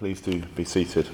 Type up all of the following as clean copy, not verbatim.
Please do be seated.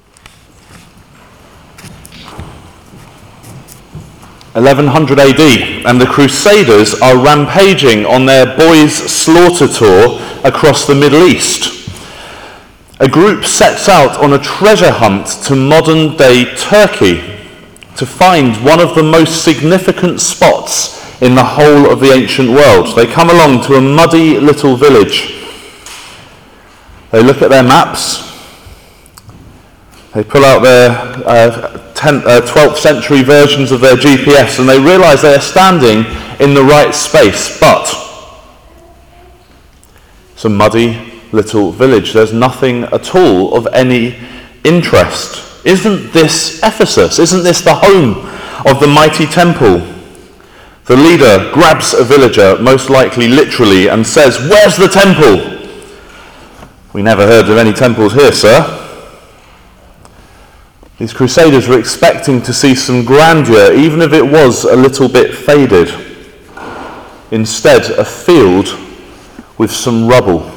1100 AD, and the Crusaders are rampaging on their boys' slaughter tour across the Middle East. A group sets out on a treasure hunt to modern-day Turkey to find one of the most significant spots in the whole of the ancient world. They come along to a muddy little village. They look at their maps. They pull out their 12th century versions of their GPS, and they realise they are standing in the right space, but it's a muddy little village. There's nothing at all of any interest. Isn't this Ephesus? Isn't this the home of the mighty temple? The leader grabs a villager, most likely literally, and says, "Where's the temple?" "We never heard of any temples here, sir." These Crusaders were expecting to see some grandeur, even if it was a little bit faded. Instead, a field with some rubble.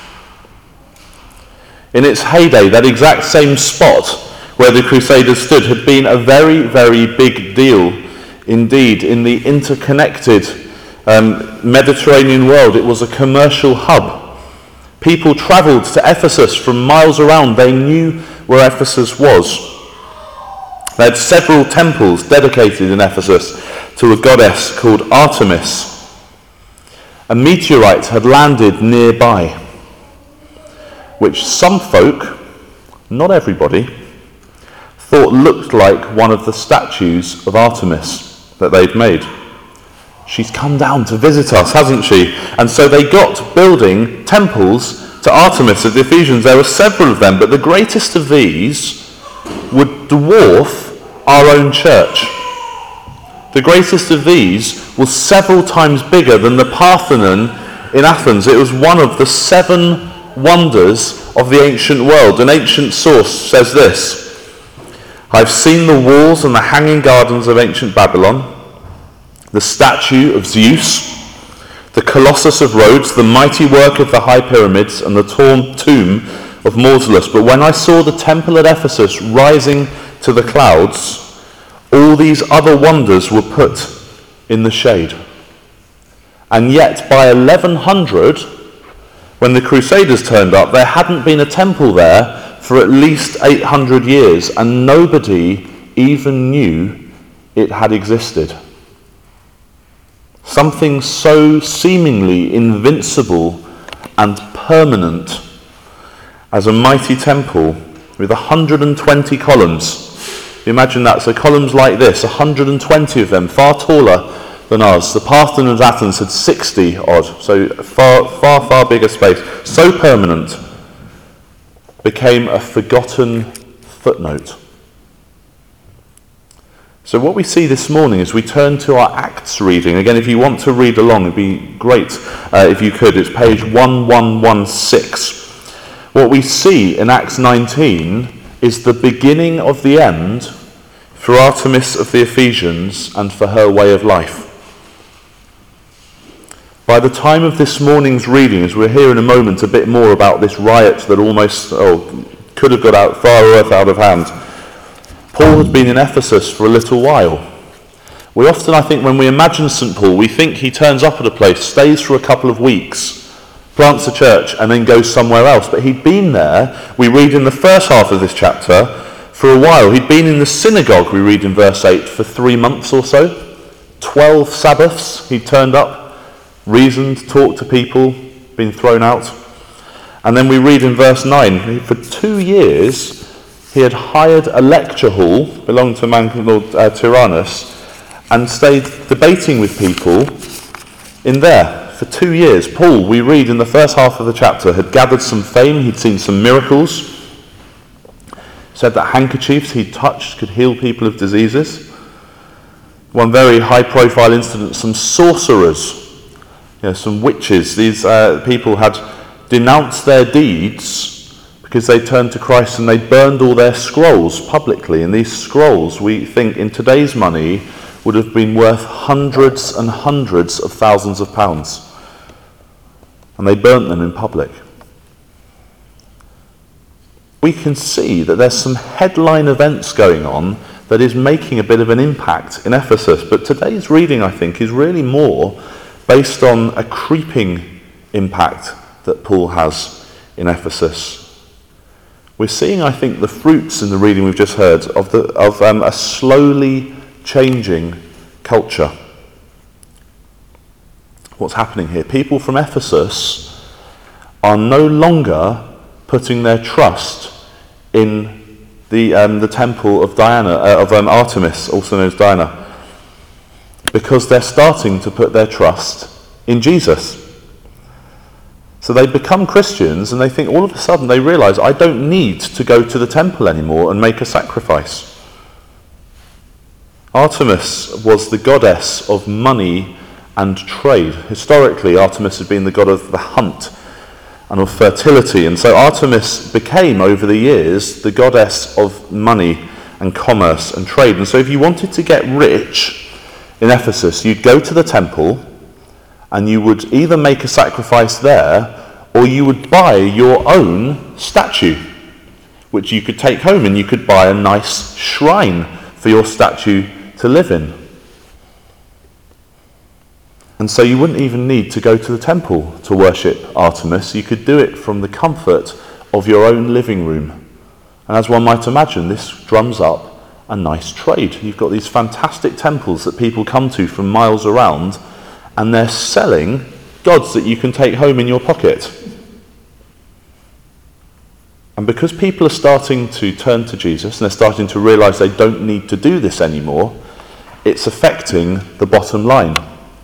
In its heyday, that exact same spot where the Crusaders stood had been a very, very big deal. Indeed, in the interconnected Mediterranean world, it was a commercial hub. People travelled to Ephesus from miles around. They knew where Ephesus was. They had several temples dedicated in Ephesus to a goddess called Artemis. A meteorite had landed nearby, which some folk, not everybody, thought looked like one of the statues of Artemis that they'd made. She's come down to visit us, hasn't she? And so they got building temples to Artemis of the Ephesians. There were several of them, but the greatest of these would dwarf our own church. The greatest of these was several times bigger than the Parthenon in Athens. It was one of the 7 wonders of the ancient world. An ancient source says this: "I've seen the walls and the hanging gardens of ancient Babylon, the statue of Zeus, the Colossus of Rhodes, the mighty work of the high pyramids, and the tomb of Mausolus. But when I saw the temple at Ephesus rising to the clouds, all these other wonders were put in the shade." And yet, by 1100, when the Crusaders turned up, there hadn't been a temple there for at least 800 years, and nobody even knew it had existed. Something so seemingly invincible and permanent as a mighty temple with 120 columns. Imagine that. So columns like this, 120 of them, far taller than ours. The Parthenon of Athens had 60 odd, so far bigger space. So permanent, became a forgotten footnote. So what we see this morning is we turn to our Acts reading. Again, if you want to read along, it'd be great if you could. It's page 1116. What we see in Acts 19 is the beginning of the end for Artemis of the Ephesians and for her way of life. By the time of this morning's reading, as we'll hear in a moment a bit more about this riot that almost could have got far out of hand, Paul had been in Ephesus for a little while. We often, I think, when we imagine St. Paul, we think he turns up at a place, stays for a couple of weeks, plants a church, and then goes somewhere else. But he'd been there, we read in the first half of this chapter, for a while. He'd been in the synagogue, we read in verse 8, for 3 months or so. 12 Sabbaths he'd turned up, reasoned, talked to people, been thrown out. And then we read in verse 9, for 2 years he had hired a lecture hall, belonged to a man called Tyrannus, and stayed debating with people in there. For 2 years, Paul, we read in the first half of the chapter, had gathered some fame. He'd seen some miracles. Said that handkerchiefs he'd touched could heal people of diseases. One very high-profile incident, some sorcerers, some witches. These people had denounced their deeds because they turned to Christ and they burned all their scrolls publicly. And these scrolls, we think, in today's money, would have been worth hundreds and hundreds of thousands of pounds. And they burnt them in public. we can see that there's some headline events going on that is making a bit of an impact in Ephesus. But today's reading, I think, is really more based on a creeping impact that Paul has in Ephesus. We're seeing, I think, the fruits in the reading we've just heard of a slowly changing culture. What's happening here? People from Ephesus are no longer putting their trust in the temple of Artemis, also known as Diana, because they're starting to put their trust in Jesus. So they become Christians and they think all of a sudden they realise, I don't need to go to the temple anymore and make a sacrifice. Artemis was the goddess of money and trade. Historically, Artemis had been the god of the hunt and of fertility, and so Artemis became, over the years, the goddess of money and commerce and trade. And so if you wanted to get rich in Ephesus, you'd go to the temple and you would either make a sacrifice there or you would buy your own statue, which you could take home, and you could buy a nice shrine for your statue to live in. And so you wouldn't even need to go to the temple to worship Artemis. You could do it from the comfort of your own living room. And as one might imagine, this drums up a nice trade. You've got these fantastic temples that people come to from miles around, and they're selling gods that you can take home in your pocket. And because people are starting to turn to Jesus and they're starting to realise they don't need to do this anymore, it's affecting the bottom line.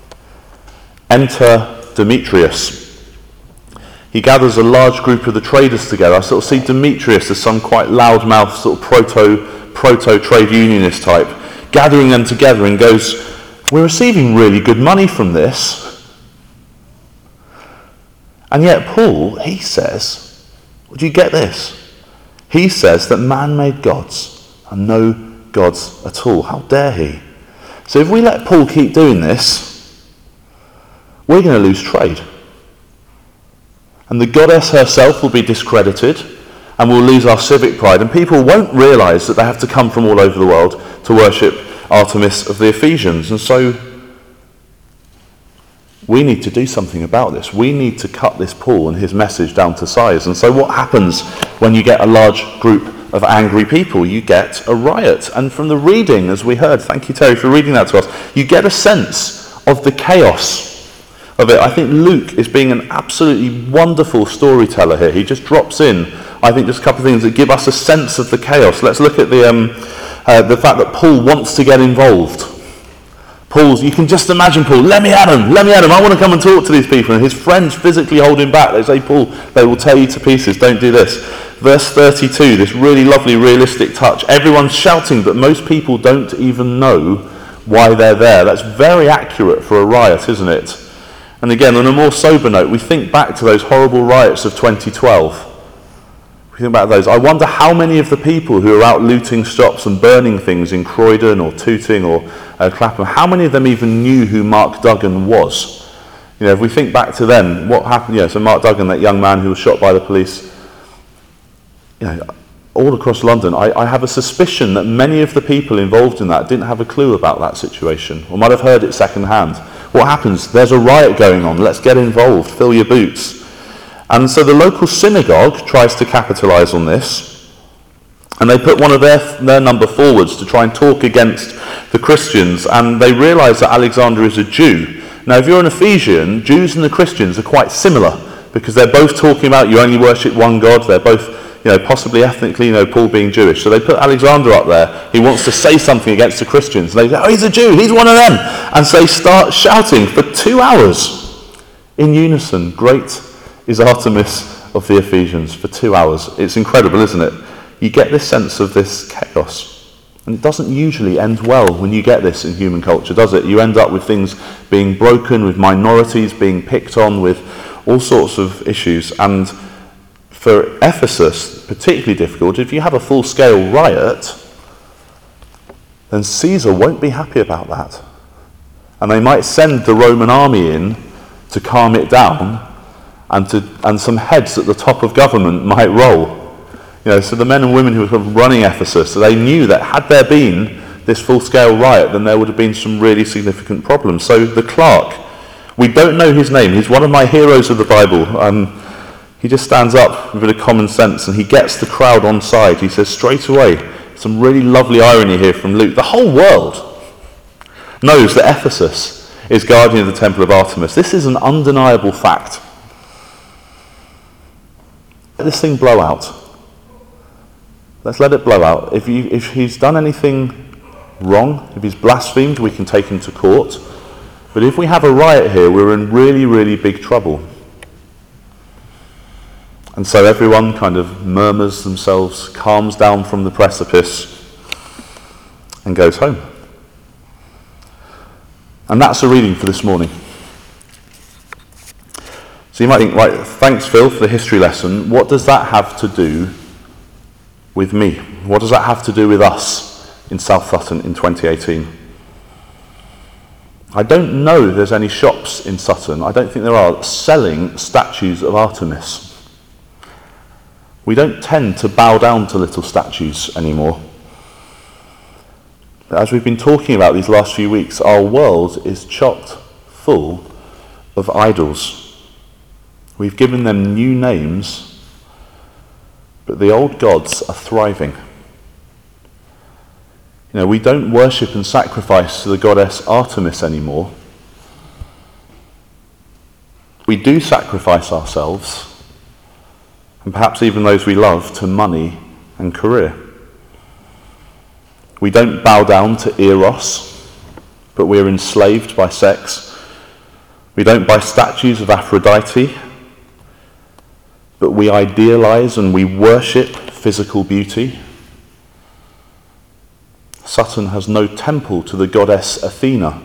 Enter Demetrius. He gathers a large group of the traders together. I sort of see Demetrius as some quite loudmouth sort of proto trade unionist type, gathering them together and goes, we're receiving really good money from this. And yet Paul, he says, do you get this? He says that man-made gods are no gods at all. How dare he? So if we let Paul keep doing this, we're going to lose trade. And the goddess herself will be discredited, and we'll lose our civic pride, and people won't realise that they have to come from all over the world to worship Artemis of the Ephesians. And so we need to do something about this. We need to cut this Paul and his message down to size. And so what happens when you get a large group of angry people? You get a riot. And from the reading, as we heard, thank you Terry for reading that to us, you get a sense of the chaos of it. I think Luke is being an absolutely wonderful storyteller here. He just drops in, I think, just a couple of things that give us a sense of the chaos. Let's look at the fact that Paul wants to get involved. You can just imagine Paul, let me at him, I want to come and talk to these people. And his friends physically hold him back. They say, Paul, they will tear you to pieces, don't do this. Verse 32, this really lovely realistic touch. Everyone's shouting, but most people don't even know why they're there. That's very accurate for a riot, isn't it? And again, on a more sober note, we think back to those horrible riots of 2012. We think about those. I wonder how many of the people who are out looting shops and burning things in Croydon or Tooting or Clapham, how many of them even knew who Mark Duggan was? You know, if we think back to them, what happened? Yeah, so Mark Duggan, that young man who was shot by the police, you know, all across London, I have a suspicion that many of the people involved in that didn't have a clue about that situation, or might have heard it secondhand. What happens? There's a riot going on. Let's get involved. Fill your boots. And so the local synagogue tries to capitalise on this, and they put one of their number forwards to try and talk against the Christians, and they realise that Alexander is a Jew. Now, if you're an Ephesian, Jews and the Christians are quite similar, because they're both talking about you only worship one God. They're both, possibly ethnically, Paul being Jewish. So they put Alexander up there. He wants to say something against the Christians. And they say, oh, he's a Jew. He's one of them. And so they start shouting for 2 hours in unison. Great is Artemis of the Ephesians, for 2 hours. It's incredible, isn't it? You get this sense of this chaos. And it doesn't usually end well when you get this in human culture, does it? You end up with things being broken, with minorities being picked on, with all sorts of issues. And for Ephesus, particularly difficult, if you have a full-scale riot, then Caesar won't be happy about that. And they might send the Roman army in to calm it down, and some heads at the top of government might roll. So the men and women who were running Ephesus, they knew that had there been this full-scale riot, then there would have been some really significant problems. So the clerk, we don't know his name. He's one of my heroes of the Bible. He just stands up with a bit of common sense and he gets the crowd on side. He says straight away, some really lovely irony here from Luke. The whole world knows that Ephesus is guardian of the temple of Artemis. This is an undeniable fact. Let this thing blow out. Let's let it blow out. If he's done anything wrong, if he's blasphemed, we can take him to court. But if we have a riot here, we're in really, really big trouble. And so everyone kind of murmurs themselves, calms down from the precipice, and goes home. And that's the reading for this morning. So you might think, right, thanks Phil for the history lesson. What does that have to do with me? What does that have to do with us in South Sutton in 2018? I don't know if there's any shops in Sutton, I don't think there are, selling statues of Artemis. We don't tend to bow down to little statues anymore. But as we've been talking about these last few weeks, our world is chock full of idols. We've given them new names, but the old gods are thriving. We don't worship and sacrifice to the goddess Artemis anymore. We do sacrifice ourselves, and perhaps even those we love, to money and career. We don't bow down to Eros, but we're enslaved by sex. We don't buy statues of Aphrodite, but we idealize and we worship physical beauty. Sutton has no temple to the goddess Athena,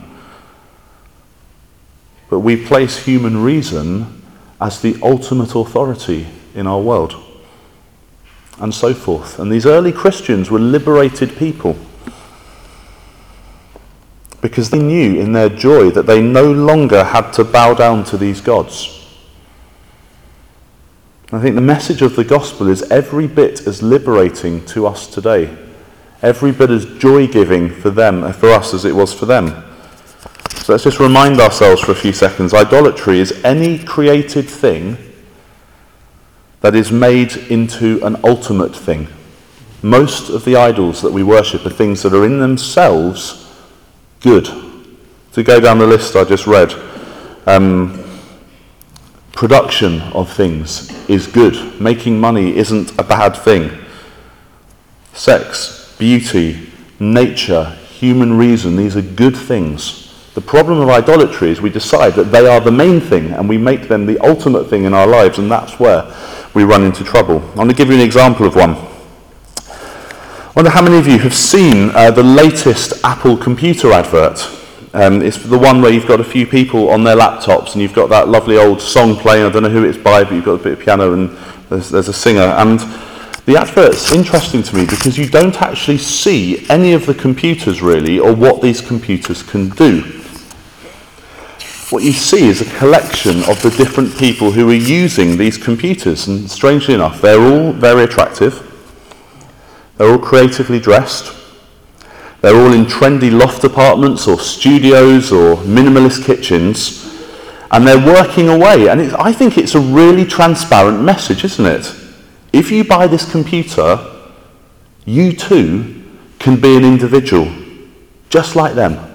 but we place human reason as the ultimate authority in our world, and so forth. And these early Christians were liberated people because they knew in their joy that they no longer had to bow down to these gods. I think the message of the gospel is every bit as liberating to us today, every bit as joy-giving for them, for us, as it was for them. So let's just remind ourselves for a few seconds. Idolatry is any created thing that is made into an ultimate thing. Most of the idols that we worship are things that are in themselves good. To go down the list I just read, production of things is good. Making money isn't a bad thing. Sex, beauty, nature, human reason, these are good things. The problem of idolatry is we decide that they are the main thing and we make them the ultimate thing in our lives, and that's where we run into trouble. I'm going to give you an example of one. I wonder how many of you have seen the latest Apple computer advert. It's the one where you've got a few people on their laptops and you've got that lovely old song playing. I don't know who it's by, but you've got a bit of piano and there's a singer. And the advert's interesting to me because you don't actually see any of the computers really, or what these computers can do. What you see is a collection of the different people who are using these computers, and strangely enough, they're all very attractive. They're all creatively dressed. They're all in trendy loft apartments or studios or minimalist kitchens, and they're working away. And I think it's a really transparent message, isn't it? If you buy this computer, you too can be an individual, just like them.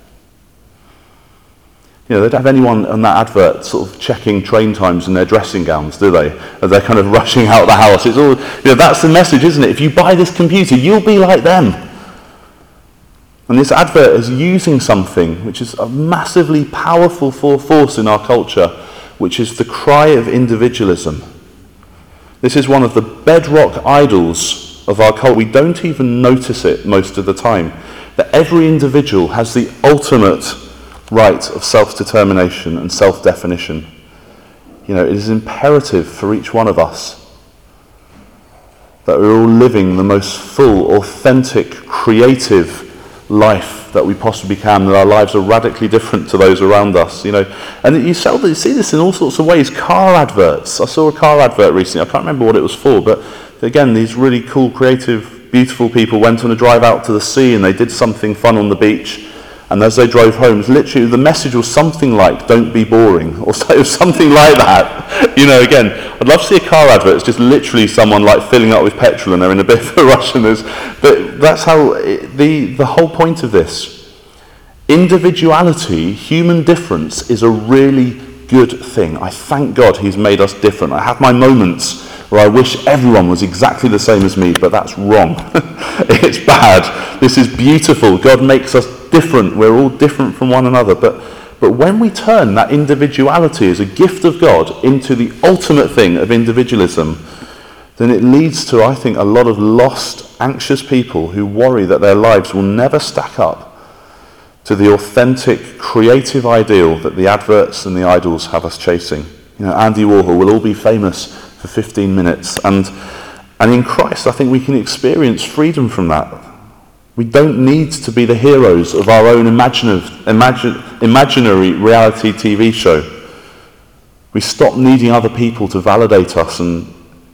They don't have anyone on that advert sort of checking train times in their dressing gowns, do they? As they're kind of rushing out the house. It's all, that's the message, isn't it? If you buy this computer, you'll be like them. And this advert is using something which is a massively powerful force in our culture, which is the cry of individualism. This is one of the bedrock idols of our culture. We don't even notice it most of the time, that every individual has the ultimate right of self-determination and self-definition. It is imperative for each one of us that we're all living the most full, authentic, creative life that we possibly can, that our lives are radically different to those around us, And you see this in all sorts of ways. Car adverts. I saw a car advert recently. I can't remember what it was for, but again, these really cool, creative, beautiful people went on a drive out to the sea and they did something fun on the beach. And as they drove home, literally the message was something like, don't be boring, or something like that. You know, again, I'd love to see a car advert. It's just literally someone like filling up with petrol and they're in a bit of a rush. But that's how, the whole point of this. Individuality, human difference, is a really good thing. I thank God he's made us different. I have my moments where I wish everyone was exactly the same as me, but that's wrong. It's bad. This is beautiful. God makes us different. We're all different from one another. But when we turn that individuality as a gift of God into the ultimate thing of individualism, then it leads to, I think, a lot of lost, anxious people who worry that their lives will never stack up to the authentic, creative ideal that the adverts and the idols have us chasing. You know, Andy Warhol will all be famous for 15 minutes. And in Christ, I think we can experience freedom from that. We don't need to be the heroes of our own imaginary reality TV show. We stop needing other people to validate us and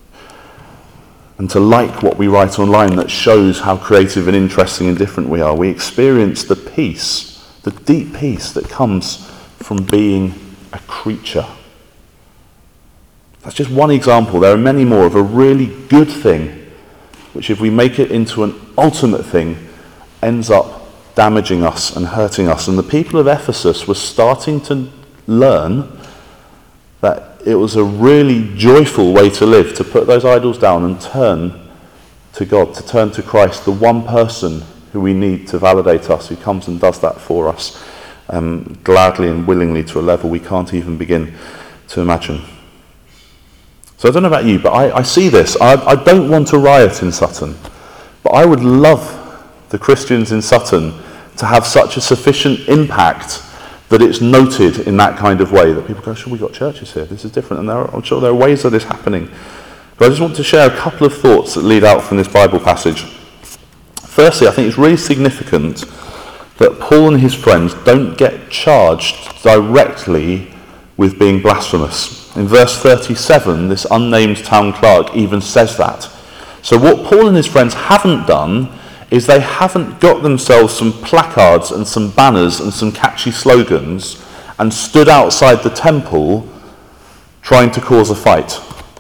to like what we write online that shows how creative and interesting and different we are. We experience the peace, the deep peace that comes from being a creature. That's just one example. There are many more of a really good thing, which if we make it into an ultimate thing, ends up damaging us and hurting us. And the people of Ephesus were starting to learn that it was a really joyful way to live, to put those idols down and turn to God, to turn to Christ, the one person who we need to validate us, who comes and does that for us gladly and willingly to a level we can't even begin to imagine. So I don't know about you, but I see this. I don't want to riot in Sutton, but I would love the Christians in Sutton to have such a sufficient impact that it's noted in that kind of way, that people go, sure, we've got churches here, this is different, and I'm sure there are ways of this happening. But I just want to share a couple of thoughts that lead out from this Bible passage. Firstly, I think it's really significant that Paul and his friends don't get charged directly with being blasphemous. In verse 37, this unnamed town clerk even says that. So what Paul and his friends haven't done is they haven't got themselves some placards and some banners and some catchy slogans and stood outside the temple trying to cause a fight.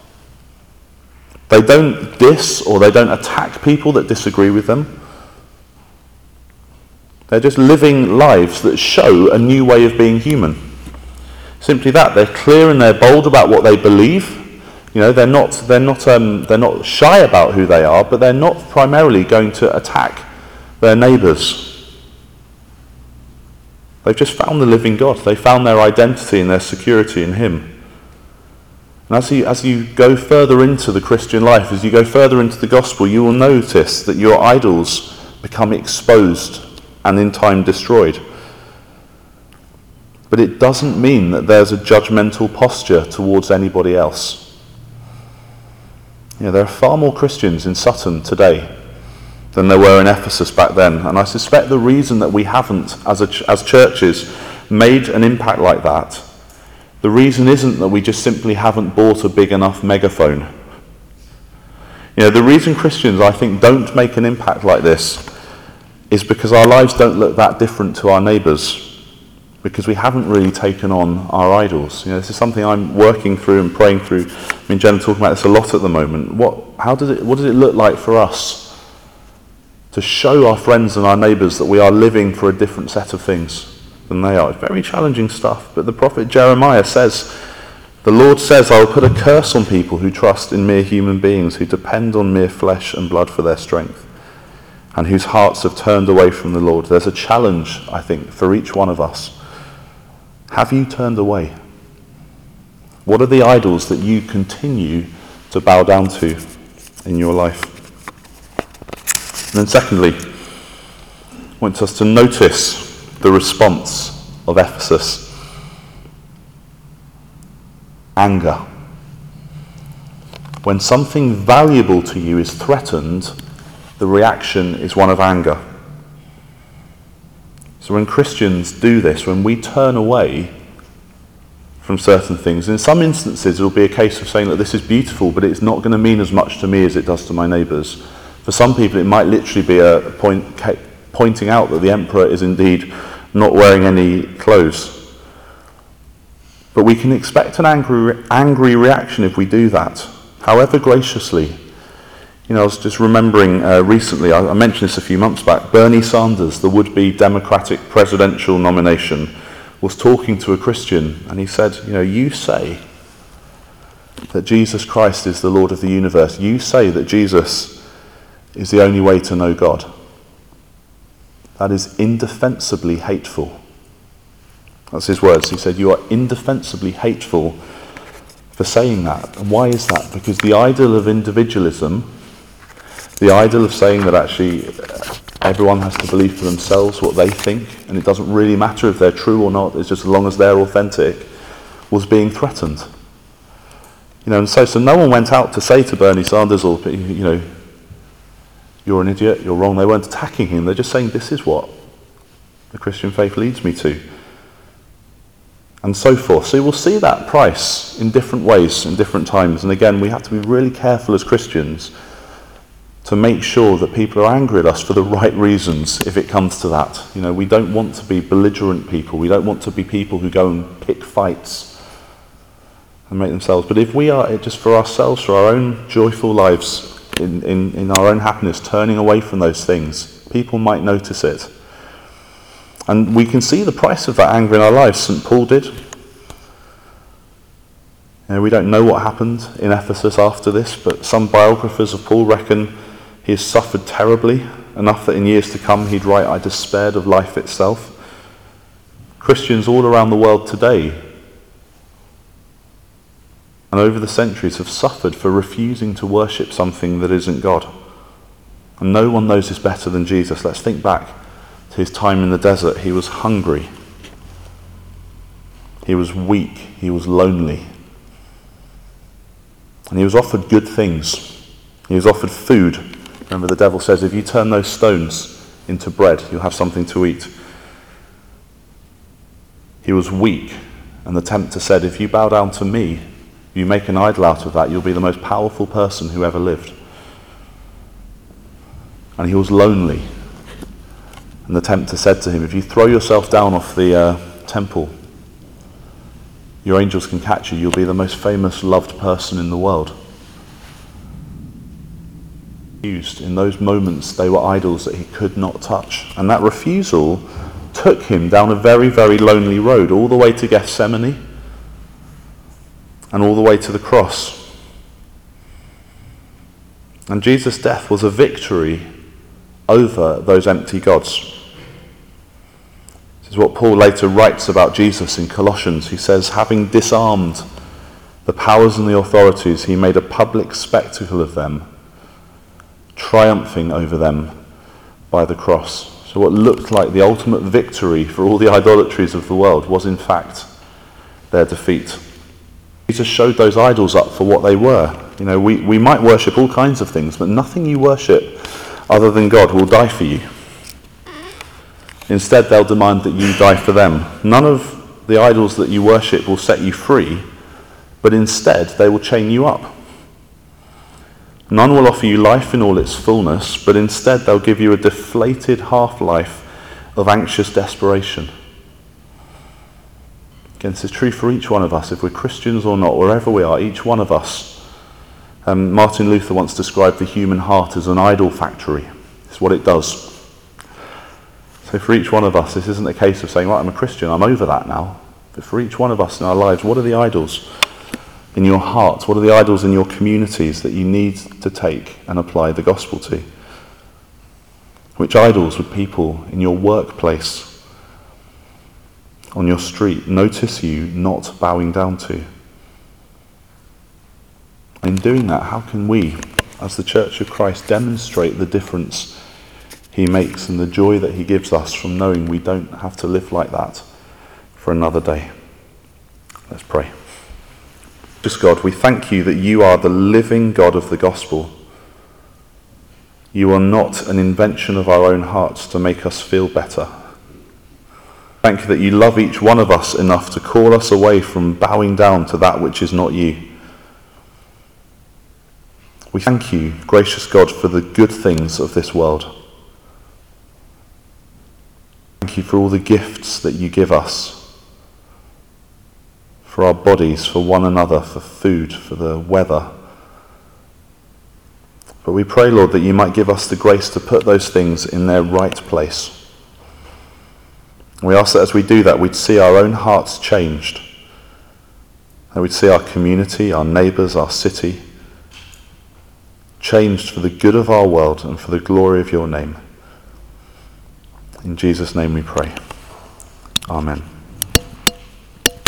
They don't diss or they don't attack people that disagree with them. They're just living lives that show a new way of being human. Simply that, they're clear and they're bold about what they believe. You know, they're not shy about who they are, but they're not primarily going to attack their neighbours. They've just found the living God. They found their identity and their security in Him. And as you go further into the Christian life, as you go further into the gospel, you will notice that your idols become exposed and in time destroyed. But it doesn't mean that there's a judgmental posture towards anybody else. You know, there are far more Christians in Sutton today than there were in Ephesus back then, and I suspect the reason that we haven't, as churches, made an impact like that, the reason isn't that we just simply haven't bought a big enough megaphone. You know, the reason Christians, I think, don't make an impact like this is because our lives don't look that different to our neighbours, because we haven't really taken on our idols. You know, this is something I'm working through and praying through. I mean, Jen talking about this a lot at the moment. What does it look like for us to show our friends and our neighbours that we are living for a different set of things than they are? It's very challenging stuff, but the prophet Jeremiah says, the Lord says, I will put a curse on people who trust in mere human beings, who depend on mere flesh and blood for their strength, and whose hearts have turned away from the Lord. There's a challenge, I think, for each one of us. Have you turned away? What are the idols that you continue to bow down to in your life? And then secondly, I want us to notice the response of Ephesus. Anger. When something valuable to you is threatened, the reaction is one of anger. So when Christians do this, when we turn away from certain things. In some instances, it will be a case of saying that this is beautiful, but it's not going to mean as much to me as it does to my neighbours. For some people, it might literally be a pointing out that the emperor is indeed not wearing any clothes. But we can expect an angry reaction if we do that, however graciously. You know, I was just remembering recently, I mentioned this a few months back, Bernie Sanders, the would-be Democratic presidential nomination, was talking to a Christian, and he said, you know, you say that Jesus Christ is the Lord of the universe. You say that Jesus is the only way to know God. That is indefensibly hateful. That's his words. He said, you are indefensibly hateful for saying that. And why is that? Because the idol of individualism, the idol of saying that actually everyone has to believe for themselves what they think, and it doesn't really matter if they're true or not, it's just as long as they're authentic, was being threatened. You know, and so no one went out to say to Bernie Sanders, or, you know, you're an idiot, you're wrong. They weren't attacking him, they're just saying this is what the Christian faith leads me to. And so forth. So we'll see that price in different ways, in different times. And again, we have to be really careful as Christians to make sure that people are angry at us for the right reasons if it comes to that. You know, we don't want to be belligerent people. We don't want to be people who go and pick fights and make themselves. But if we are just for ourselves, for our own joyful lives, in our own happiness, turning away from those things, people might notice it. And we can see the price of that anger in our lives. St. Paul did. You know, we don't know what happened in Ephesus after this, but some biographers of Paul reckon he has suffered terribly, enough that in years to come he'd write, I despaired of life itself. Christians all around the world today and over the centuries have suffered for refusing to worship something that isn't God. And no one knows this better than Jesus. Let's think back to his time in the desert. He was hungry. He was weak. He was lonely. And he was offered good things. He was offered food. Remember, the devil says, if you turn those stones into bread, you'll have something to eat. He was weak. And the tempter said, if you bow down to me, you make an idol out of that, you'll be the most powerful person who ever lived. And he was lonely. And the tempter said to him, if you throw yourself down off the temple, your angels can catch you, you'll be the most famous, loved person in the world. In those moments, they were idols that he could not touch. And that refusal took him down a very, very lonely road, all the way to Gethsemane, and all the way to the cross. And Jesus' death was a victory over those empty gods. This is what Paul later writes about Jesus in Colossians. He says, having disarmed the powers and the authorities, he made a public spectacle of them, triumphing over them by the cross. So what looked like the ultimate victory for all the idolatries of the world was in fact their defeat. Jesus showed those idols up for what they were. You know, we might worship all kinds of things, but nothing you worship other than God will die for you. Instead, they'll demand that you die for them. None of the idols that you worship will set you free, but instead they will chain you up. None will offer you life in all its fullness, but instead they'll give you a deflated half-life of anxious desperation. Again, this is true for each one of us, if we're Christians or not, wherever we are, each one of us. Martin Luther once described the human heart as an idol factory. It's what it does. So for each one of us, this isn't a case of saying, right, I'm a Christian, I'm over that now. But for each one of us in our lives, what are the idols in your heart? What are the idols in your communities that you need to take and apply the gospel to? Which idols would people in your workplace, on your street, notice you not bowing down to? In doing that, how can we, as the Church of Christ, demonstrate the difference he makes and the joy that he gives us from knowing we don't have to live like that for another day? Let's pray. Just God, we thank you that you are the living God of the gospel. You are not an invention of our own hearts to make us feel better. Thank you that you love each one of us enough to call us away from bowing down to that which is not you. We thank you, gracious God, for the good things of this world. Thank you for all the gifts that you give us, for our bodies, for one another, for food, for the weather. But we pray, Lord, that you might give us the grace to put those things in their right place. We ask that as we do that, we'd see our own hearts changed, that we'd see our community, our neighbours, our city changed for the good of our world and for the glory of your name. In Jesus' name we pray. Amen.